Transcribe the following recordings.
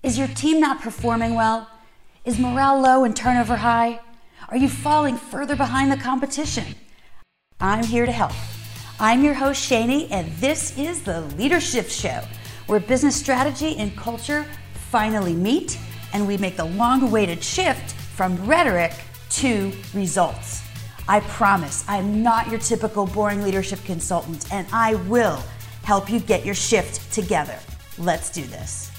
Is your team not performing well? Is morale low and turnover high? Are you falling further behind the competition? I'm here to help. I'm your host, Shani, and this is the Leadership Show, where business strategy and culture finally meet, and we make the long-awaited shift from rhetoric to results. I promise I'm not your typical boring leadership consultant, and I will help you get your shift together. Let's do this.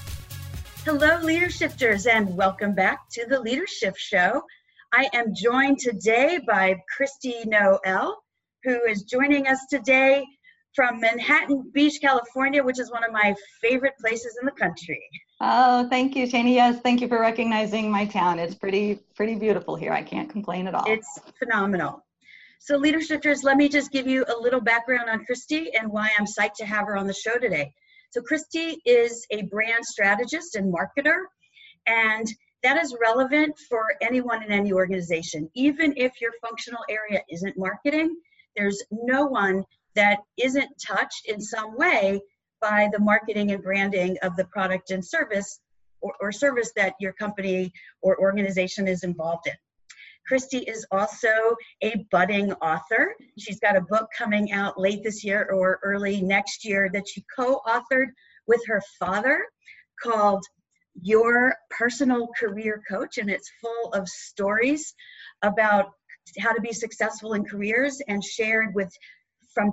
Hello, Leadershifters, and welcome back to the Leadership Show. I am joined today by Christy Noel, who is joining us today from Manhattan Beach, California, which is one of my favorite places in the country. Oh, thank you, Shani. Yes, thank you for recognizing my town. It's pretty beautiful here. I can't complain at all. It's phenomenal. So Leadershifters, let me just give you a little background on Christy and why I'm psyched to have her on the show today. So Christy is a brand strategist and marketer, and that is relevant for anyone in any organization. Even if your functional area isn't marketing, there's no one that isn't touched in some way by the marketing and branding of the product and service or service that your company or organization is involved in. Christy is also a budding author. She's got a book coming out late this year or early next year that she co-authored with her father called Your Personal Career Coach, and it's full of stories about how to be successful in careers and shared with from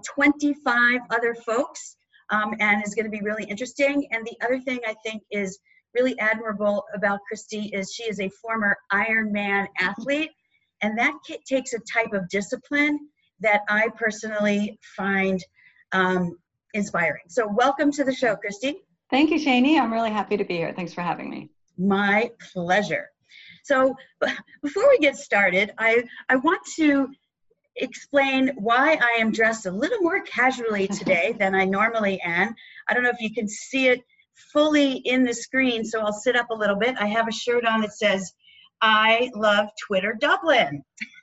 25 other folks, and is going to be really interesting. And the other thing I think is really admirable about Christy is she is a former Ironman athlete. And that takes a type of discipline that I personally find inspiring. So welcome to the show, Christy. Thank you, Shani. I'm really happy to be here. Thanks for having me. My pleasure. So before we get started, I want to explain why I am dressed a little more casually today than I normally am. I don't know if you can see it fully in the screen, so I'll sit up a little bit. I have a shirt on that says, I love Twitter Dublin.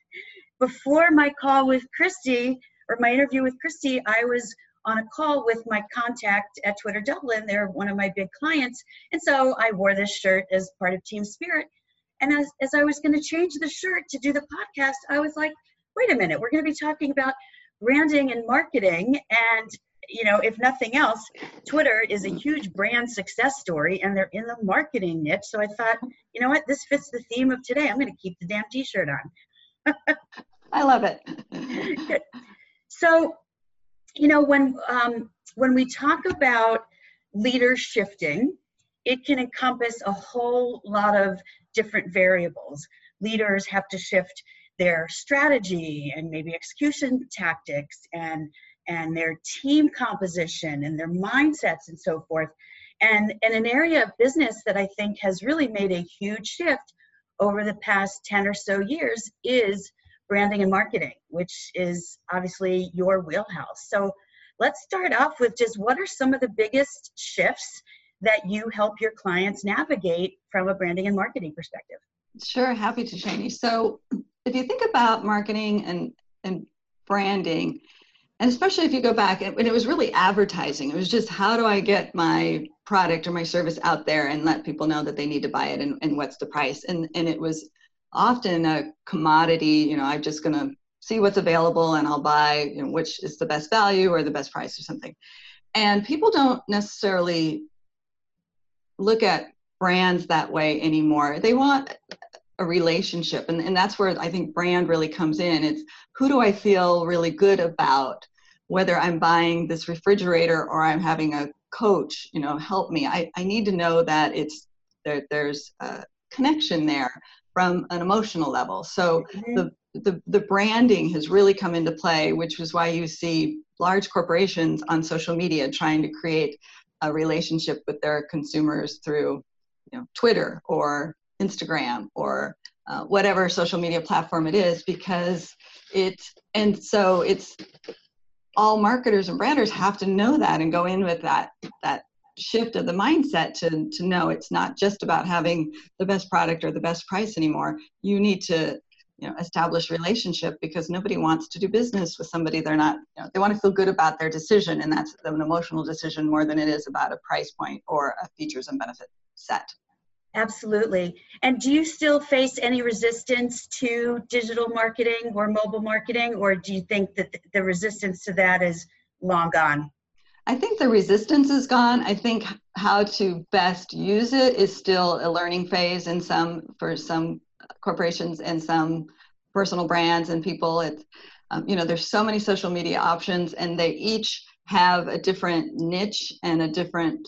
Before my call with Christy, or my interview with Christy, I was on a call with my contact at Twitter Dublin. They're one of my big clients. And so I wore this shirt as part of Team Spirit. And as I was going to change the shirt to do the podcast, I was like, wait a minute, we're going to be talking about branding and marketing. And you know, if nothing else, Twitter is a huge brand success story and they're in the marketing niche. So I thought, you know what, this fits the theme of today. I'm going to keep the damn t-shirt on. I love it. Good. So, you know, when we talk about leader shifting, it can encompass a whole lot of different variables. Leaders have to shift their strategy and maybe execution tactics and their team composition and their mindsets and so forth. And an area of business that I think has really made a huge shift over the past 10 or so years is branding and marketing, which is obviously your wheelhouse. So let's start off with just what are some of the biggest shifts that you help your clients navigate from a branding and marketing perspective? Sure, happy to, Shani. So if you think about marketing and branding, and especially if you go back, and it was really advertising. It was just, how do I get my product or my service out there and let people know that they need to buy it and what's the price? And it was often a commodity, you know, I'm just going to see what's available and I'll buy, you know, which is the best value or the best price or something. And people don't necessarily look at brands that way anymore. They want a relationship. And that's where I think brand really comes in. It's, who do I feel really good about? Whether I'm buying this refrigerator or I'm having a coach, you know, help me. I need to know that there's a connection there from an emotional level. So the branding has really come into play, which is why you see large corporations on social media trying to create a relationship with their consumers through, you know, Twitter or Instagram or whatever social media platform it is, because so all marketers and branders have to know that and go in with that shift of the mindset to know it's not just about having the best product or the best price anymore. You need to, you know, establish relationship, because nobody wants to do business with somebody they're not, you know, they want to feel good about their decision, and that's an emotional decision more than it is about a price point or a features and benefit set. Absolutely. And do you still face any resistance to digital marketing or mobile marketing, or do you think that the resistance to that is long gone? I think the resistance is gone. I think how to best use it is still a learning phase for some corporations and some personal brands and people. It's, there's so many social media options and they each have a different niche and a different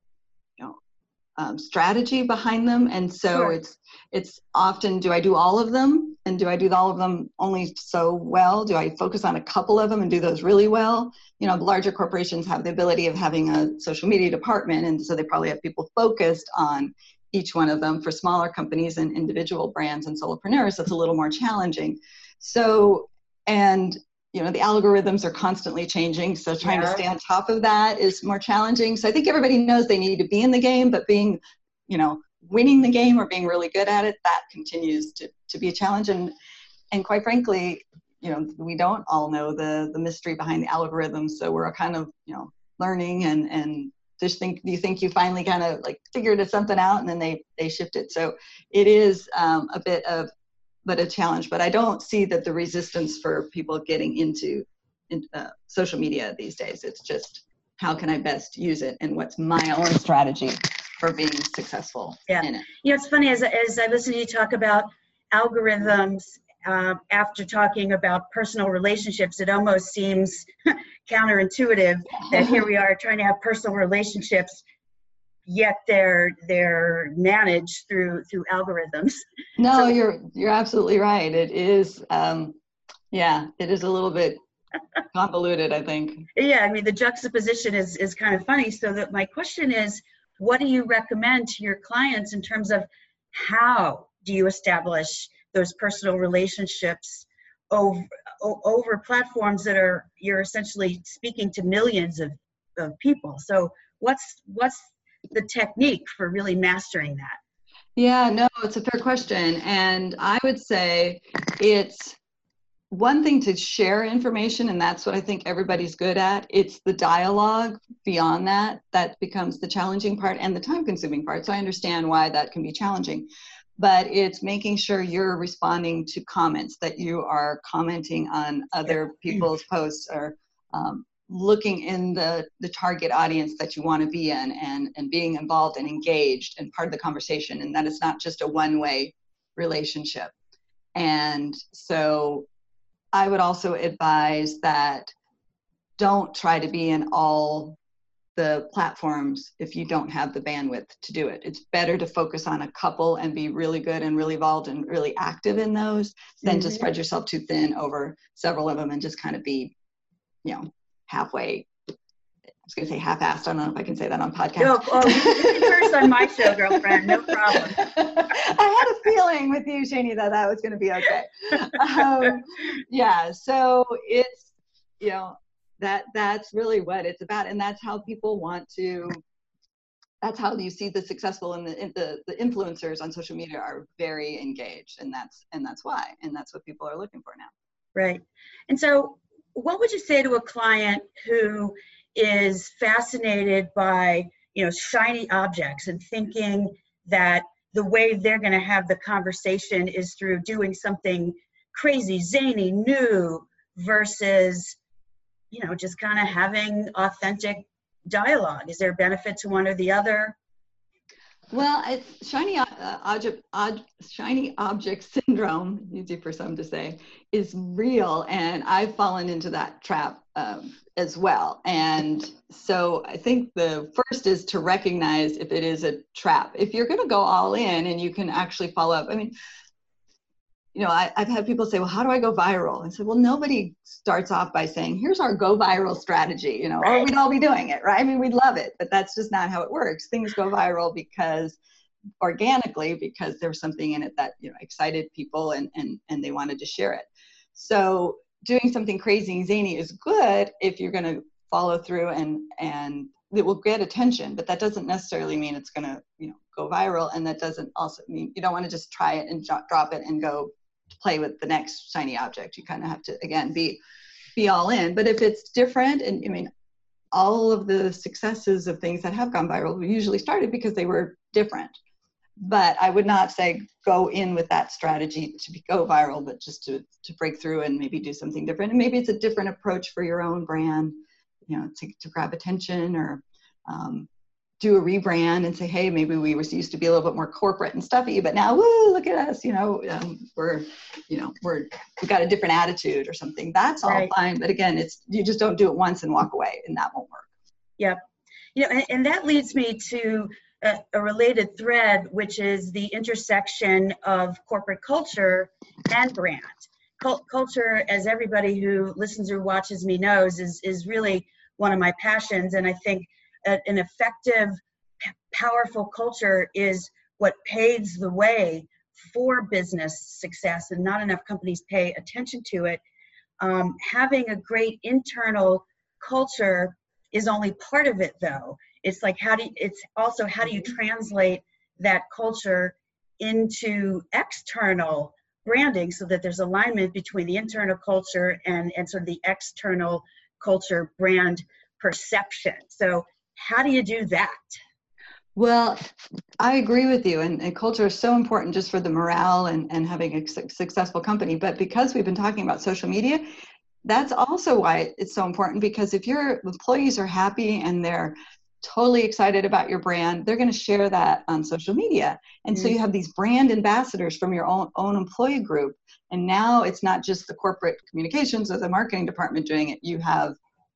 strategy behind them, and so Sure. it's often, do I do all of them, and do I do all of them only so well? Do I focus on a couple of them and do those really well? Larger corporations have the ability of having a social media department, and so they probably have people focused on each one of them. For smaller companies and individual brands and solopreneurs, that's a little more challenging. So, and the algorithms are constantly changing, so trying to stay on top of that is more challenging. So I think everybody knows they need to be in the game, but being, winning the game or being really good at it, that continues to be a challenge. And quite frankly, we don't all know the mystery behind the algorithms, so we're kind of, learning and just you think you finally kind of like figured something out, and then they shift it. So it is a bit of a challenge, but I don't see that the resistance for people getting into social media these days. It's just, how can I best use it, and what's my own strategy for being successful in it? It's funny, as I listen to you talk about algorithms, after talking about personal relationships, it almost seems counterintuitive that here we are trying to have personal relationships, yet they're managed through algorithms. No, so, you're absolutely right. It is, it is a little bit convoluted, I think. Yeah, I mean, the juxtaposition is kind of funny. So that my question is, what do you recommend to your clients in terms of how do you establish those personal relationships over platforms that you're essentially speaking to millions of people? So what's the technique for really mastering that? Yeah, no, it's a fair question. And I would say it's one thing to share information, and that's what I think everybody's good at. It's the dialogue beyond that becomes the challenging part and the time-consuming part. So I understand why that can be challenging. But it's making sure you're responding to comments, that you are commenting on other people's posts, or looking in the target audience that you want to be in, and being involved and engaged and part of the conversation, and that it's not just a one-way relationship. And so I would also advise that don't try to be in all the platforms if you don't have the bandwidth to do it. It's better to focus on a couple and be really good and really involved and really active in those than to spread yourself too thin over several of them and just kind of be, halfway. I was going to say half-assed. I don't know if I can say that on podcast. No, you can curse on my show, girlfriend. No problem. I had a feeling with you, Shani, that was going to be okay. So it's, that's really what it's about, and that's how people want to. That's how you see the successful and the influencers on social media are very engaged, and that's why, and that's what people are looking for now. Right. And so, what would you say to a client who is fascinated by shiny objects and thinking that the way they're going to have the conversation is through doing something crazy, zany, new, versus just kind of having authentic dialogue? Is there a benefit to one or the other? Well, it's shiny object syndrome, easy for some to say, is real, and I've fallen into that trap as well. And so I think the first is to recognize if it is a trap. If you're going to go all in and you can actually follow up, I mean, I've had people say, well, how do I go viral? And I said, well, nobody starts off by saying, here's our go viral strategy, or we'd all be doing it, right? I mean, we'd love it, but that's just not how it works. Things go viral organically because there's something in it that, excited people and they wanted to share it. So doing something crazy and zany is good if you're going to follow through and it will get attention, but that doesn't necessarily mean it's going to, go viral. And that doesn't also mean you don't want to just try it and drop it and go play with the next shiny object. You kind of have to, again, be all in. But if it's different, and I mean, all of the successes of things that have gone viral usually started because they were different. but I would not say go in with that strategy to go viral, but just to break through and maybe do something different. And maybe it's a different approach for your own brand, you know, to grab attention, or do a rebrand and say, hey, maybe we used to be a little bit more corporate and stuffy, but now, woo, look at us, we've got a different attitude or something. That's all Right. fine. But again, you just don't do it once and walk away, and that won't work. Yep. And that leads me to a related thread, which is the intersection of corporate culture and brand. Culture, as everybody who listens or watches me knows, is really one of my passions. And I think an effective, powerful culture is what paves the way for business success, and not enough companies pay attention to it. Having a great internal culture is only part of it, though. It's like how do you translate that culture into external branding so that there's alignment between the internal culture and sort of the external culture brand perception. So how do you do that? Well, I agree with you. And culture is so important just for the morale and having a successful company. But because we've been talking about social media, that's also why it's so important, because if your employees are happy and they're totally excited about your brand, they're going to share that on social media. And so you have these brand ambassadors from your own employee group. And now it's not just the corporate communications or the marketing department doing it. You have,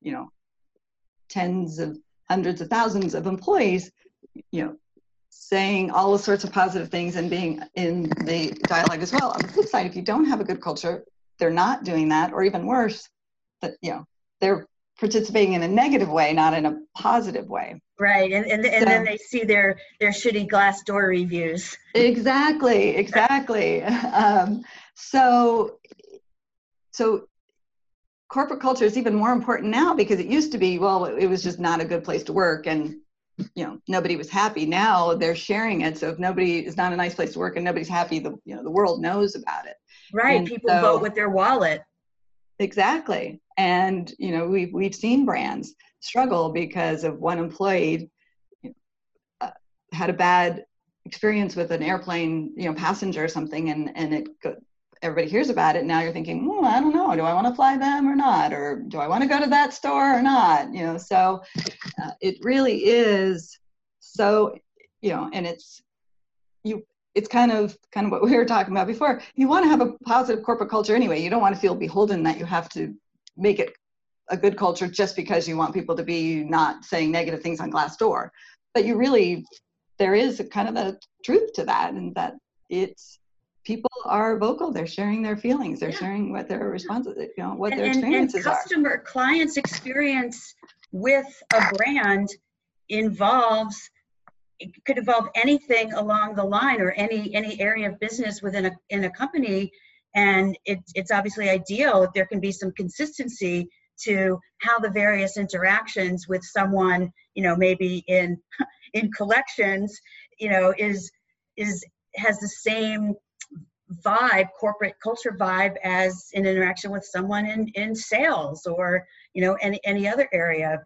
tens of hundreds of thousands of employees, saying all the sorts of positive things and being in the dialogue as well. On the flip side, if you don't have a good culture, they're not doing that, or even worse, that they're participating in a negative way, not in a positive way. Right, and then they see their shitty Glassdoor reviews. Exactly. So corporate culture is even more important now, because it used to be, well, it was just not a good place to work, and nobody was happy. Now they're sharing it, so if nobody is not a nice place to work and nobody's happy, the world knows about it. Right, and people vote with their wallet. Exactly. And we've seen brands struggle because of one employee had a bad experience with an airplane passenger or something, and everybody hears about it. Now you're thinking, well, I don't know, do I want to fly them or not, or do I want to go to that store or not? So it really is so, and it's kind of what we were talking about before. You want to have a positive corporate culture anyway. You don't want to feel beholden that you have to make it a good culture just because you want people to be not saying negative things on Glassdoor. But there is a kind of a truth to that, and that people are vocal. They're sharing their feelings. They're sharing what their responses, what their experiences are. And clients' experience with a brand could involve anything along the line, or any area of business within a company. And it's obviously ideal if there can be some consistency to how the various interactions with someone, maybe in collections, has the same vibe, corporate culture vibe, as an interaction with someone in sales, or any other area.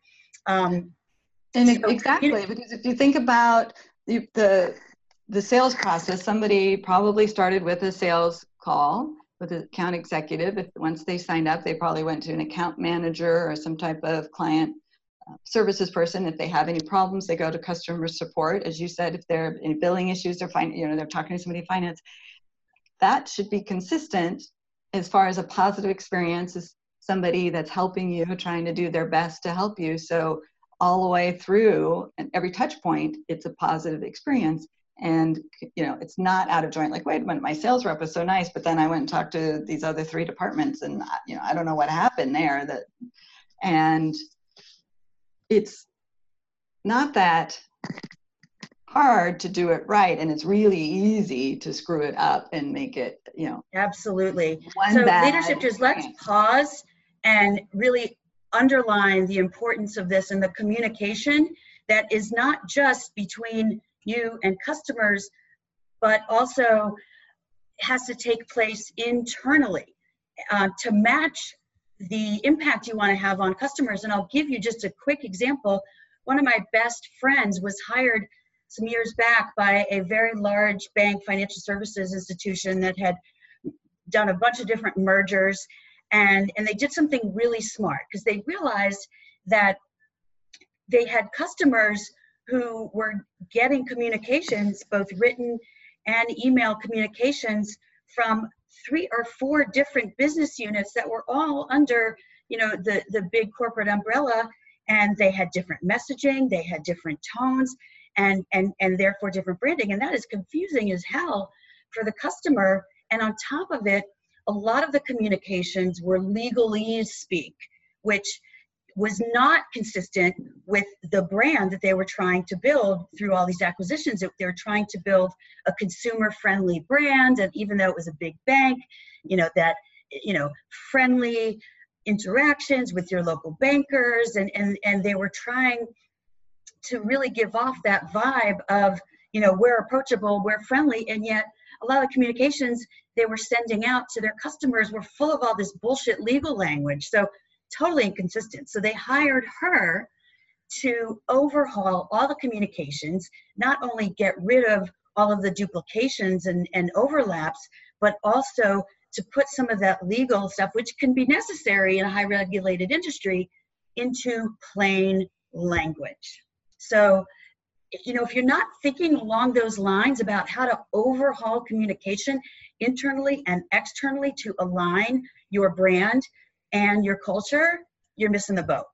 Exactly, because if you think about the sales process, somebody probably started with a sales call with an account executive. Once they signed up, they probably went to an account manager or some type of client services person. If they have any problems, they go to customer support. As you said, if there are any billing issues, they're talking to somebody in finance. That should be consistent as far as a positive experience, as somebody that's helping you, trying to do their best to help you. So all the way through, and every touch point, it's a positive experience. And it's not out of joint, like, wait a minute, my sales rep was so nice, but then I went and talked to these other 3 departments, and I don't know what happened there. And it's not that hard to do it right, and it's really easy to screw it up and make it Absolutely. So leadership, just let's pause and really underline the importance of this, and the communication that is not just between you and customers, but also has to take place internally to match the impact you want to have on customers. And I'll give you just a quick example. One of my best friends was hired some years back by a very large bank, financial services institution that had done a bunch of different mergers, and they did something really smart because they realized that they had customers who were getting communications, both written and email communications, from 3 or 4 different business units that were all under, the big corporate umbrella, and they had different messaging, they had different tones, and therefore different branding, and that is confusing as hell for the customer. And on top of it, a lot of the communications were legalese speak, which was not consistent with the brand that they were trying to build through all these acquisitions. They were trying to build a consumer-friendly brand, and even though it was a big bank, friendly interactions with your local bankers, and they were trying to really give off that vibe of, we're approachable, we're friendly, and yet a lot of the communications they were sending out to their customers were full of all this bullshit legal language. So totally inconsistent. So they hired her to overhaul all the communications, not only get rid of all of the duplications and overlaps, but also to put some of that legal stuff, which can be necessary in a high regulated industry, into plain language. So, if you're not thinking along those lines about how to overhaul communication internally and externally to align your brand and your culture, you're missing the boat.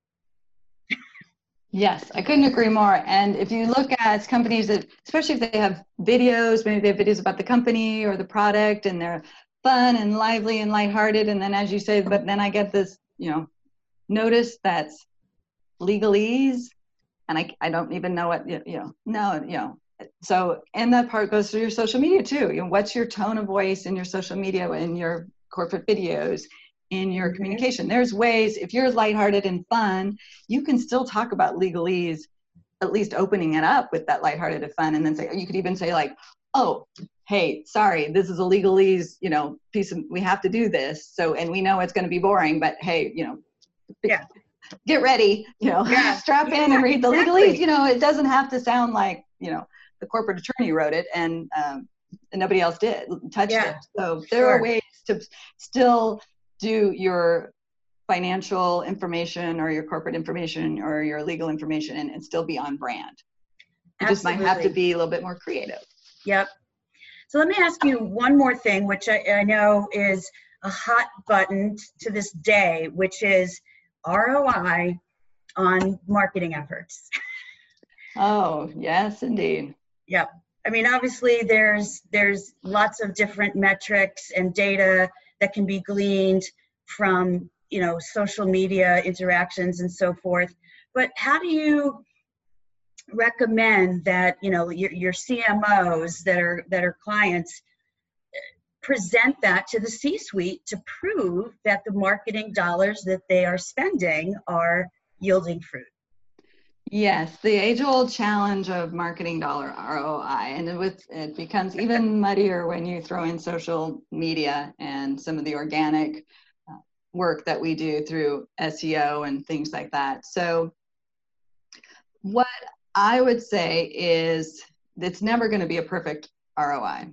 Yes, I couldn't agree more. And if you look at companies that, especially if they have videos, maybe they have videos about the company or the product, and they're fun and lively and lighthearted, and then, as you say, but then I get this, notice that's legalese, and I don't even know what, So, and that part goes through your social media too. What's your tone of voice in your social media, in your corporate videos, in your communication? There's ways, if you're lighthearted and fun, you can still talk about legalese, at least opening it up with that lighthearted and fun, and then you could even say like, oh, hey, sorry, this is a legalese, piece of, we have to do this. So, and we know it's going to be boring, but hey, get ready, strap in and read the legalese. It doesn't have to sound like, the corporate attorney wrote it and nobody else touched it. So there are ways to still do your financial information or your corporate information or your legal information and still be on brand. You just might have to be a little bit more creative. Yep. So let me ask you one more thing, which I know is a hot button to this day, which is ROI on marketing efforts. Oh, yes, indeed. Yep. I mean, obviously there's lots of different metrics and data that can be gleaned from, social media interactions and so forth. But how do you recommend that, your CMOs that are clients present that to the C-suite to prove that the marketing dollars that they are spending are yielding fruit? Yes, the age-old challenge of marketing dollar ROI, and it becomes even muddier when you throw in social media and some of the organic work that we do through SEO and things like that. So what I would say is it's never going to be a perfect ROI.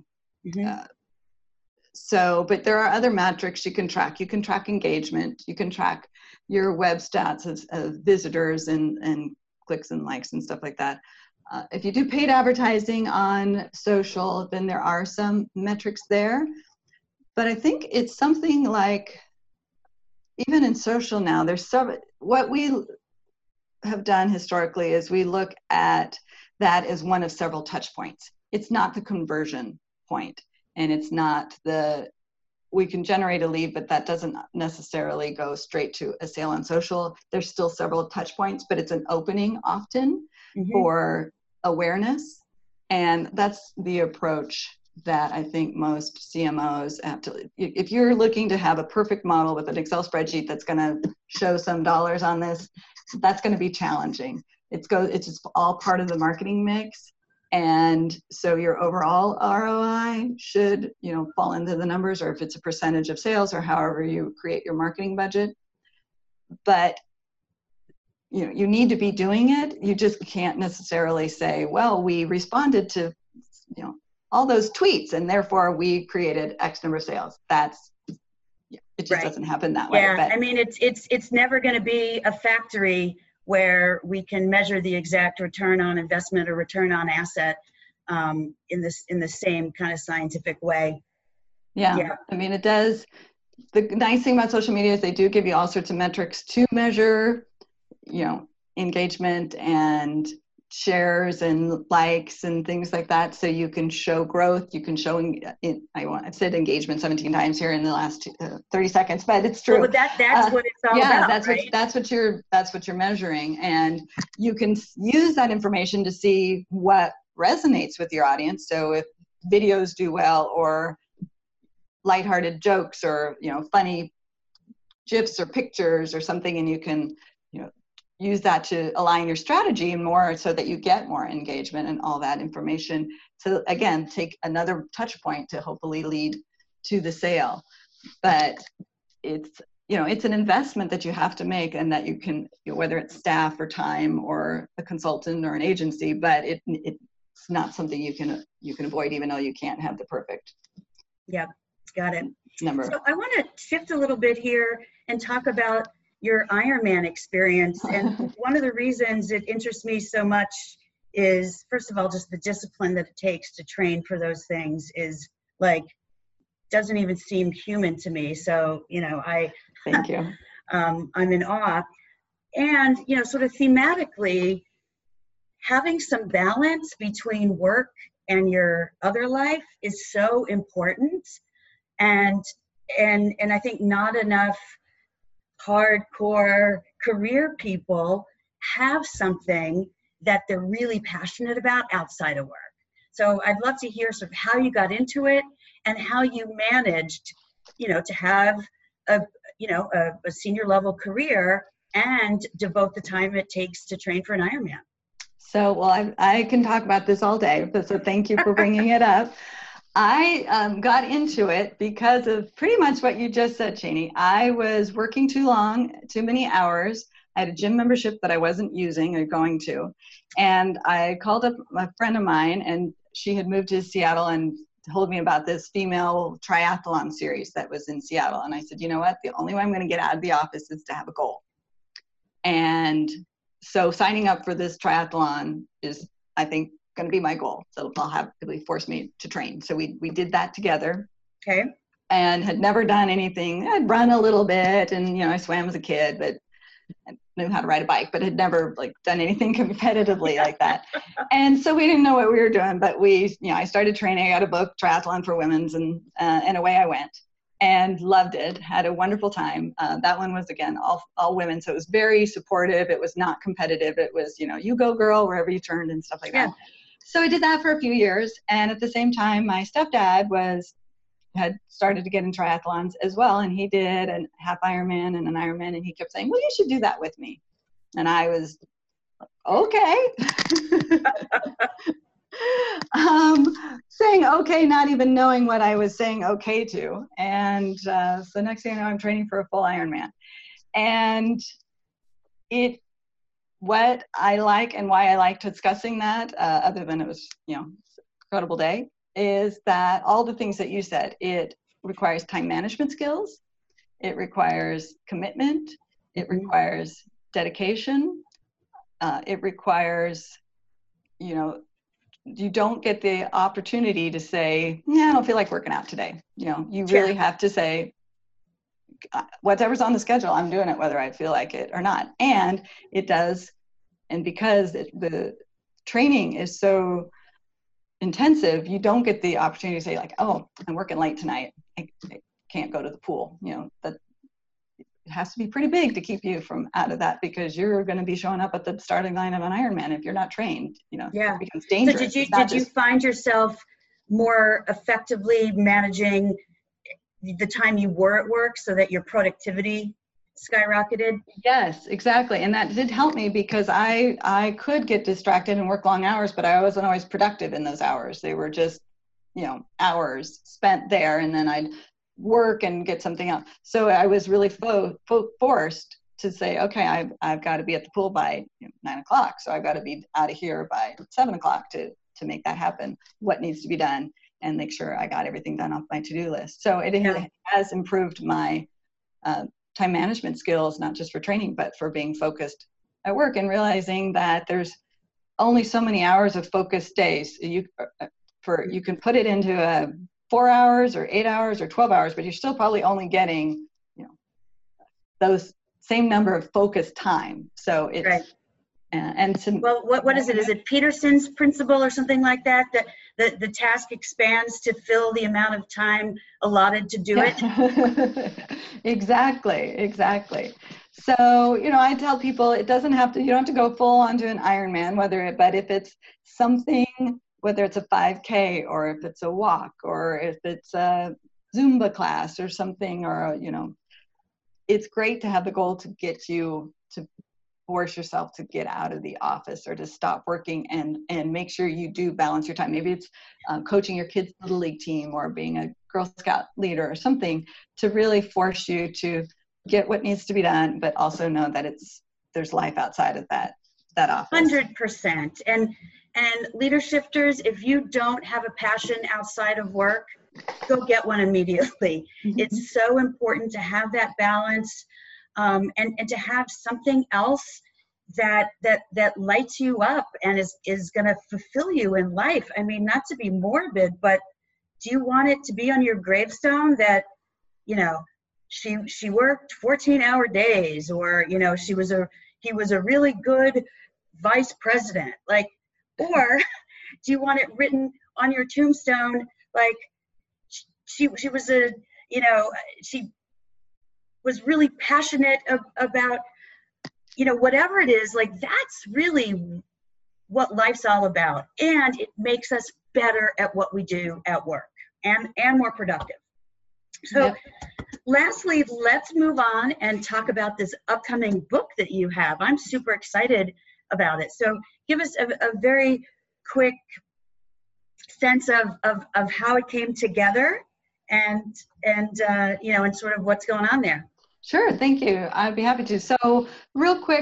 But there are other metrics you can track. You can track engagement. You can track your web stats of visitors and clicks and likes and stuff like that. If you do paid advertising on social, then there are some metrics there. But I think it's something like, even in social now, what we have done historically is we look at that as one of several touch points. It's not the conversion point, and it's not we can generate a lead, but that doesn't necessarily go straight to a sale on social. There's still several touch points, but it's an opening often for awareness. And that's the approach that I think most CMOs have to. If you're looking to have a perfect model with an Excel spreadsheet that's going to show some dollars on this, that's going to be challenging. It's just all part of the marketing mix. And so your overall ROI should, fall into the numbers, or if it's a percentage of sales or however you create your marketing budget. But you need to be doing it. You just can't necessarily say, well, we responded to, all those tweets and therefore we created X number of sales. It just doesn't happen that way. But I mean, it's never going to be a factory where we can measure the exact return on investment or return on asset in the same kind of scientific way. Yeah. I mean, it does. The nice thing about social media is they do give you all sorts of metrics to measure, engagement and shares and likes and things like that. So you can show growth. You can show, I've said engagement 17 times here in the last 30 seconds, but it's true. Well, but that's what it's all about. That's what you're measuring. And you can use that information to see what resonates with your audience. So if videos do well, or lighthearted jokes, or funny GIFs or pictures or something, and you can use that to align your strategy more so that you get more engagement and all that information. So again, take another touch point to hopefully lead to the sale. But it's an investment that you have to make, and that you can, whether it's staff or time or a consultant or an agency, but it's not something you can avoid, even though you can't have the perfect. Yeah, got it. Number. So I want to shift a little bit here and talk about your Ironman experience. And one of the reasons it interests me so much is, first of all, just the discipline that it takes to train for those things is doesn't even seem human to me. So, Thank you. I'm in awe. And, sort of thematically, having some balance between work and your other life is so important. And I think not enough hardcore career people have something that they're really passionate about outside of work. So I'd love to hear sort of how you got into it and how you managed, to have a senior level career and devote the time it takes to train for an Ironman. So, well, I can talk about this all day, so thank you for bringing it up. I got into it because of pretty much what you just said, Cheney. I was working too many hours. I had a gym membership that I wasn't using or going to. And I called up a friend of mine, and she had moved to Seattle and told me about this female triathlon series that was in Seattle. And I said, you know what? The only way I'm going to get out of the office is to have a goal. And so signing up for this triathlon is, I think, going to be my goal. So it'll force me to train. So we did that together. Okay. And had never done anything. I'd run a little bit, and I swam as a kid, but I knew how to ride a bike, but had never done anything competitively like that. And so we didn't know what we were doing, but I started training. I got a book, Triathlon for Women's, and away I went. And loved it, had a wonderful time. That one was, again, all women, so it was very supportive. It was not competitive. It was, you go girl, wherever you turned and stuff like that. So I did that for a few years, and at the same time, my stepdad had started to get in triathlons as well, and he did a half Ironman and an Ironman, and he kept saying, well, you should do that with me. And I was, okay. Saying okay, not even knowing what I was saying okay to. And so next thing I know, I'm training for a full Ironman. And what I like and why I like discussing that, other than it was, incredible day, is that all the things that you said, it requires time management skills, it requires commitment, it requires dedication, it requires, you don't get the opportunity to say, I don't feel like working out today. You really have to say, whatever's on the schedule, I'm doing it whether I feel like it or not. And it does, and because the training is so intensive, you don't get the opportunity to say oh, I'm working late tonight, I can't go to the pool. That it has to be pretty big to keep you from out of that, because you're going to be showing up at the starting line of an Ironman if you're not trained. It becomes dangerous. So did you find yourself more effectively managing the time you were at work so that your productivity skyrocketed? Yes, exactly. And that did help me, because I could get distracted and work long hours, but I wasn't always productive in those hours. They were just, hours spent there, and then I'd work and get something else. So I was really forced to say, okay, I've got to be at the pool by 9 o'clock. So I've got to be out of here by 7 o'clock to make that happen. What needs to be done, and make sure I got everything done off my to-do list. So it has improved my time management skills, not just for training, but for being focused at work, and realizing that there's only so many hours of focused days. You can put it into 4 hours or 8 hours or 12 hours, but you're still probably only getting, those same number of focused time. So it's, right. Well, what is it? Is it Peterson's principle or something like that? That the task expands to fill the amount of time allotted to do it? Exactly. So, I tell people you don't have to go full onto an Ironman, but if it's something, whether it's a 5K or if it's a walk or if it's a Zumba class or something, or, it's great to have the goal to get you to force yourself to get out of the office or to stop working and make sure you do balance your time. Maybe it's coaching your kids' little league team or being a Girl Scout leader or something, to really force you to get what needs to be done, but also know that there's life outside of that office. 100%. And leader shifters, if you don't have a passion outside of work, go get one immediately. It's so important to have that balance, and to have something else that lights you up and is going to fulfill you in life. I mean, not to be morbid, but do you want it to be on your gravestone that, she worked 14-hour days, or, he was a really good vice president, or do you want it written on your tombstone, like, she was she was really passionate about, whatever it is, like, that's really what life's all about. And it makes us better at what we do at work and more productive. So lastly, let's move on and talk about this upcoming book that you have. I'm super excited about it. So give us a very quick sense of how it came together and sort of what's going on there. Sure, thank you. I'd be happy to. So real quick,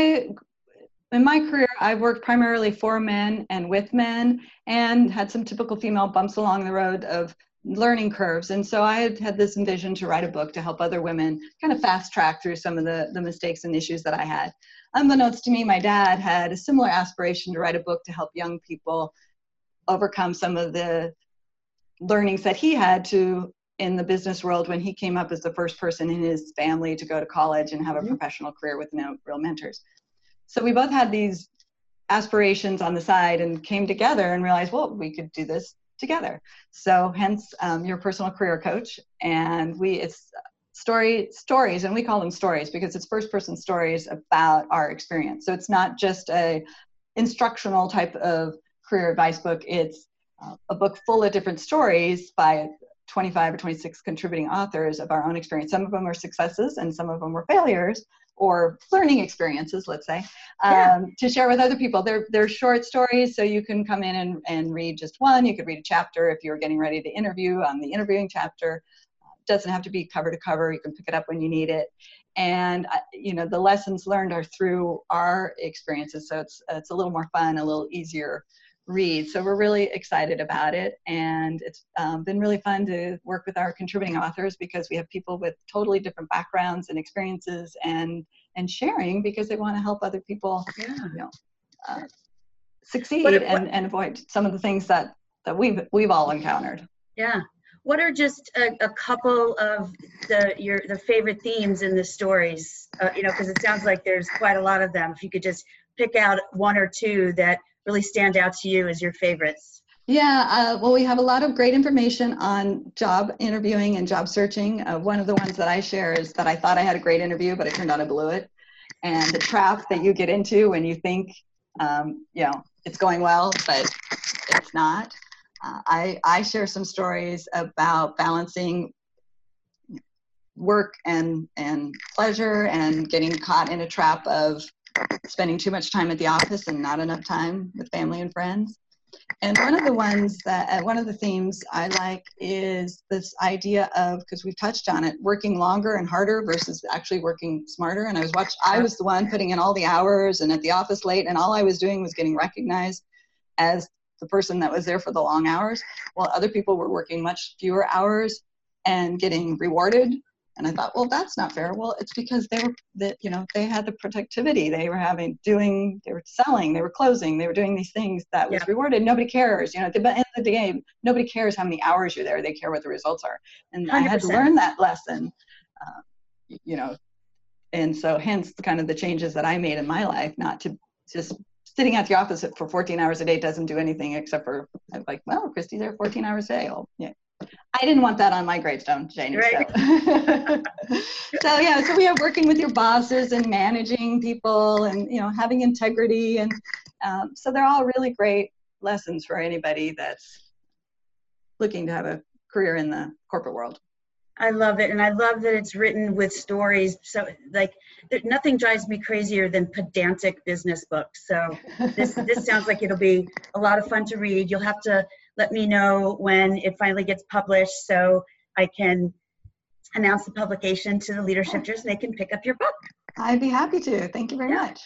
in my career, I've worked primarily for men and with men, and had some typical female bumps along the road of learning curves. And so I had this vision to write a book to help other women kind of fast track through some of the mistakes and issues that I had. Unbeknownst to me, my dad had a similar aspiration to write a book to help young people overcome some of the learnings that he had to in the business world when he came up as the first person in his family to go to college and have a professional career with no real mentors. So we both had these aspirations on the side and came together and realized, well, we could do this together. So hence your personal career coach. And it's stories, and we call them stories because it's first person stories about our experience. So it's not just a instructional type of career advice book. It's a book full of different stories by 25 or 26 contributing authors of our own experience. Some of them are successes and some of them were failures or learning experiences, let's say, to share with other people. They're short stories, so you can come in and read just one. You could read a chapter if you're getting ready to interview on the interviewing chapter. It doesn't have to be cover to cover. You can pick it up when you need it. And the lessons learned are through our experiences, so it's a little more fun, a little easier read. So we're really excited about it, and it's been really fun to work with our contributing authors because we have people with totally different backgrounds and experiences and sharing because they want to help other people succeed and avoid some of the things that we've all encountered. Yeah. What are just a couple of the favorite themes in the stories? Because it sounds like there's quite a lot of them. If you could just pick out one or two that really stand out to you as your favorites. Yeah, well, we have a lot of great information on job interviewing and job searching. One of the ones that I share is that I thought I had a great interview, but it turned out I blew it. And the trap that you get into when you think, it's going well, but it's not. I share some stories about balancing work and pleasure and getting caught in a trap of spending too much time at the office and not enough time with family and friends. And one of the ones that, one of the themes I like is this idea of, because we've touched on it, working longer and harder versus actually working smarter. And I was the one putting in all the hours and at the office late, and all I was doing was getting recognized as the person that was there for the long hours, while other people were working much fewer hours and getting rewarded. And I thought, well, that's not fair. Well, it's because they had the productivity. They were selling, they were closing, they were doing these things that was rewarded. Nobody cares. At the end of the game, nobody cares how many hours you're there. They care what the results are. And 100%. I had to learn that lesson, and so hence kind of the changes that I made in my life, not to just sitting at the office for 14 hours a day doesn't do anything except for, I'm like, well, Christy's there 14 hours a day. Oh, yeah. I didn't want that on my gravestone, Janie. Right. So we have working with your bosses and managing people and, having integrity. And so they're all really great lessons for anybody that's looking to have a career in the corporate world. I love it. And I love that it's written with stories. So nothing drives me crazier than pedantic business books. So this sounds like it'll be a lot of fun to read. You'll have to let me know when it finally gets published so I can announce the publication to the leadershifters and they can pick up your book. I'd be happy to. Thank you very much.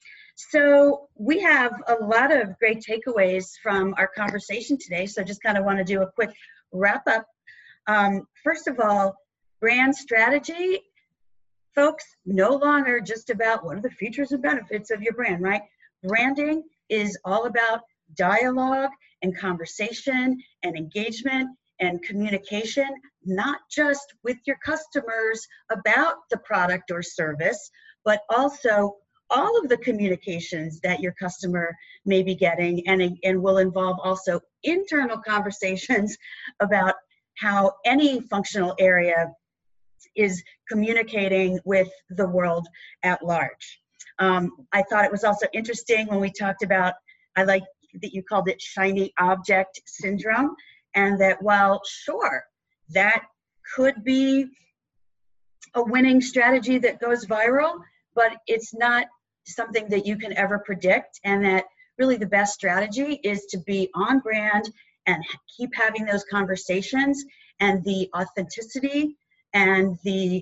So we have a lot of great takeaways from our conversation today. So just kind of want to do a quick wrap up. First of all, brand strategy, folks, no longer just about what are the features and benefits of your brand, right? Branding is all about dialogue and conversation and engagement and communication, not just with your customers about the product or service, but also all of the communications that your customer may be getting, and will involve also internal conversations about how any functional area is communicating with the world at large. I thought it was also interesting when we talked about, I like that you called it shiny object syndrome, and that while sure, that could be a winning strategy that goes viral, but it's not something that you can ever predict, and that really the best strategy is to be on brand and keep having those conversations, and the authenticity and the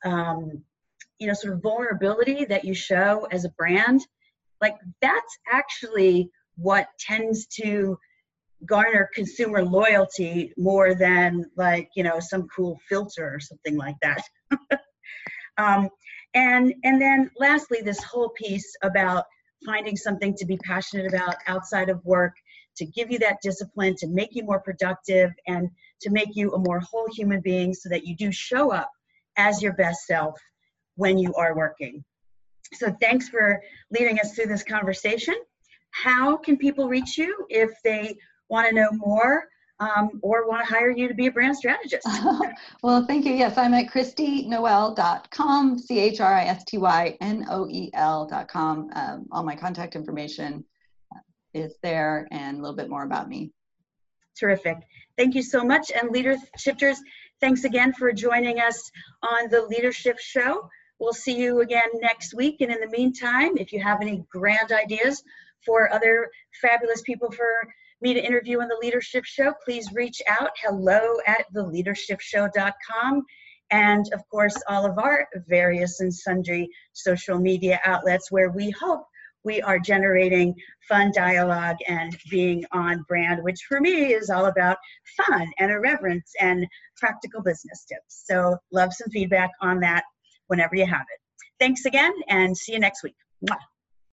sort of vulnerability that you show as a brand, like that's actually what tends to garner consumer loyalty more than some cool filter or something like that. And then lastly, this whole piece about finding something to be passionate about outside of work, to give you that discipline, to make you more productive, and to make you a more whole human being so that you do show up as your best self when you are working. So thanks for leading us through this conversation. How can people reach you if they want to know more or want to hire you to be a brand strategist? Well, thank you. Yes, I'm at ChristyNoel.com, ChristyNoel.com. All my contact information is there, and a little bit more about me. Terrific. Thank you so much. And Leader Shifters, thanks again for joining us on the Leadership Show. We'll see you again next week. And in the meantime, if you have any grand ideas for other fabulous people for me to interview on the Leadership Show, please reach out, hello@theleadershipshow.com. And of course, all of our various and sundry social media outlets where we hope we are generating fun dialogue and being on brand, which for me is all about fun and irreverence and practical business tips. So love some feedback on that whenever you have it. Thanks again, and see you next week. Mwah.